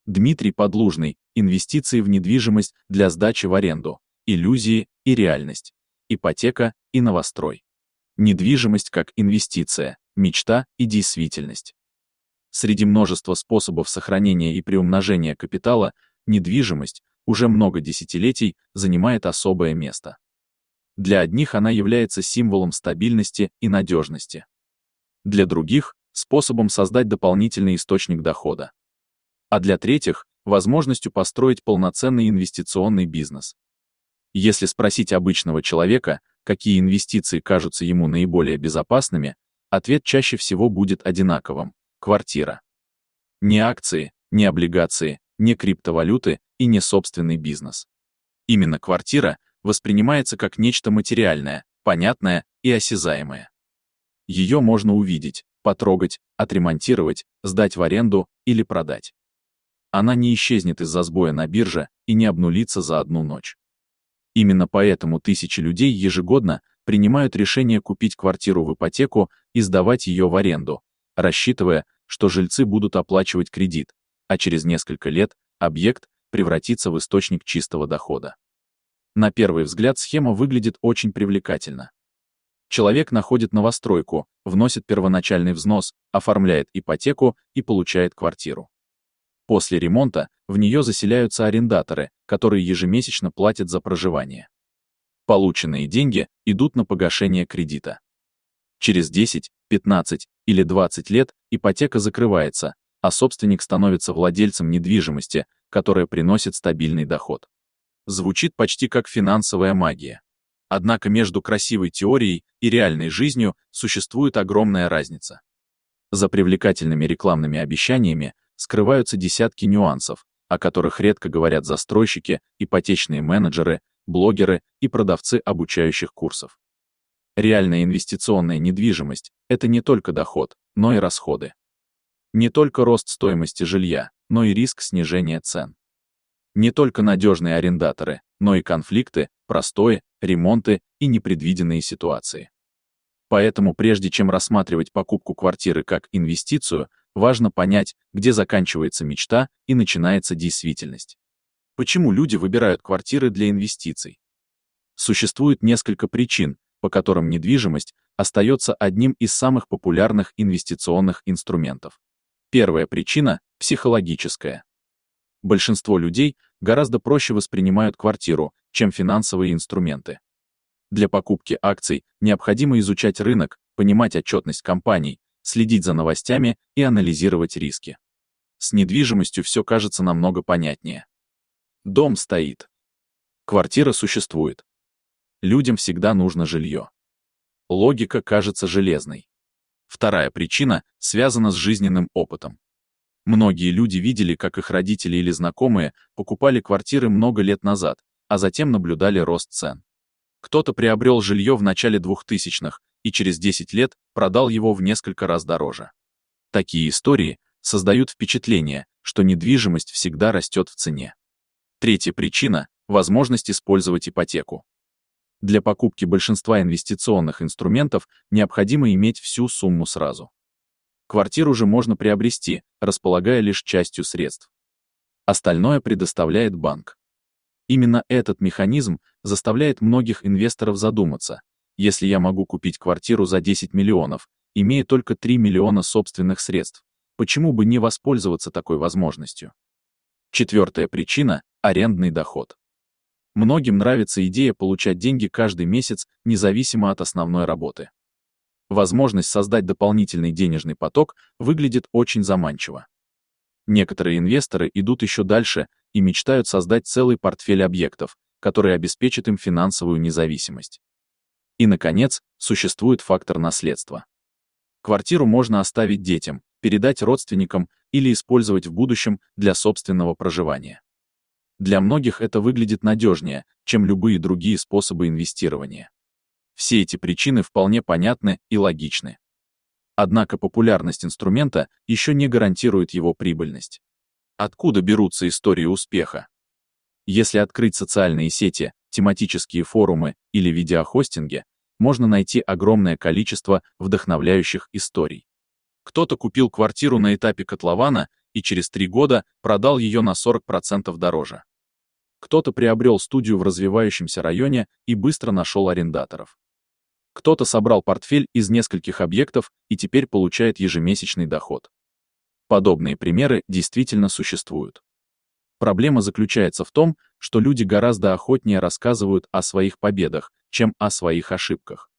Дмитрий Подлужный. Инвестиции в недвижимость для сдачи в аренду. Иллюзии и реальность. Ипотека и новострой. Недвижимость как инвестиция, мечта и действительность. Среди множества способов сохранения и приумножения капитала, недвижимость уже много десятилетий занимает особое место. Для одних она является символом стабильности и надежности. Для других – способом создать дополнительный источник дохода. А для третьих – возможностью построить полноценный инвестиционный бизнес. Если спросить обычного человека, какие инвестиции кажутся ему наиболее безопасными, ответ чаще всего будет одинаковым – квартира. Не акции, не облигации, не криптовалюты и не собственный бизнес. Именно квартира воспринимается как нечто материальное, понятное и осязаемое. Ее можно увидеть, потрогать, отремонтировать, сдать в аренду или продать. Она не исчезнет из-за сбоя на бирже и не обнулится за одну ночь. Именно поэтому тысячи людей ежегодно принимают решение купить квартиру в ипотеку и сдавать ее в аренду, рассчитывая, что жильцы будут оплачивать кредит, а через несколько лет объект превратится в источник чистого дохода. На первый взгляд схема выглядит очень привлекательно. Человек находит новостройку, вносит первоначальный взнос, оформляет ипотеку и получает квартиру. После ремонта в нее заселяются арендаторы, которые ежемесячно платят за проживание. Полученные деньги идут на погашение кредита. Через 10, 15 или 20 лет ипотека закрывается, а собственник становится владельцем недвижимости, которая приносит стабильный доход. Звучит почти как финансовая магия. Однако между красивой теорией и реальной жизнью существует огромная разница. За привлекательными рекламными обещаниями скрываются десятки нюансов, о которых редко говорят застройщики, ипотечные менеджеры, блогеры и продавцы обучающих курсов. Реальная инвестиционная недвижимость – это не только доход, но и расходы. Не только рост стоимости жилья, но и риск снижения цен. Не только надежные арендаторы, но и конфликты, простои, ремонты и непредвиденные ситуации. Поэтому прежде чем рассматривать покупку квартиры как инвестицию, важно понять, где заканчивается мечта и начинается действительность. Почему люди выбирают квартиры для инвестиций? Существует несколько причин, по которым недвижимость остается одним из самых популярных инвестиционных инструментов. Первая причина – психологическая. Большинство людей гораздо проще воспринимают квартиру, чем финансовые инструменты. Для покупки акций необходимо изучать рынок, понимать отчетность компаний, следить за новостями и анализировать риски. С недвижимостью все кажется намного понятнее. Дом стоит. Квартира существует. Людям всегда нужно жилье. Логика кажется железной. Вторая причина связана с жизненным опытом. Многие люди видели, как их родители или знакомые покупали квартиры много лет назад, а затем наблюдали рост цен. Кто-то приобрел жилье в начале 2000-х и через 10 лет продал его в несколько раз дороже. Такие истории создают впечатление, что недвижимость всегда растет в цене. Третья причина – возможность использовать ипотеку. Для покупки большинства инвестиционных инструментов необходимо иметь всю сумму сразу. Квартиру же можно приобрести, располагая лишь частью средств. Остальное предоставляет банк. Именно этот механизм заставляет многих инвесторов задуматься: если я могу купить квартиру за 10 миллионов, имея только 3 миллиона собственных средств, почему бы не воспользоваться такой возможностью? Четвертая причина – арендный доход. Многим нравится идея получать деньги каждый месяц, независимо от основной работы. Возможность создать дополнительный денежный поток выглядит очень заманчиво. Некоторые инвесторы идут еще дальше и мечтают создать целый портфель объектов, который обеспечит им финансовую независимость. И, наконец, существует фактор наследства. Квартиру можно оставить детям, передать родственникам или использовать в будущем для собственного проживания. Для многих это выглядит надежнее, чем любые другие способы инвестирования. Все эти причины вполне понятны и логичны. Однако популярность инструмента еще не гарантирует его прибыльность. Откуда берутся истории успеха? Если открыть социальные сети, тематические форумы или видеохостинги, можно найти огромное количество вдохновляющих историй. Кто-то купил квартиру на этапе котлована и через 3 года продал ее на 40% дороже. Кто-то приобрел студию в развивающемся районе и быстро нашел арендаторов. Кто-то собрал портфель из нескольких объектов и теперь получает ежемесячный доход. Подобные примеры действительно существуют. Проблема заключается в том, что люди гораздо охотнее рассказывают о своих победах, чем о своих ошибках.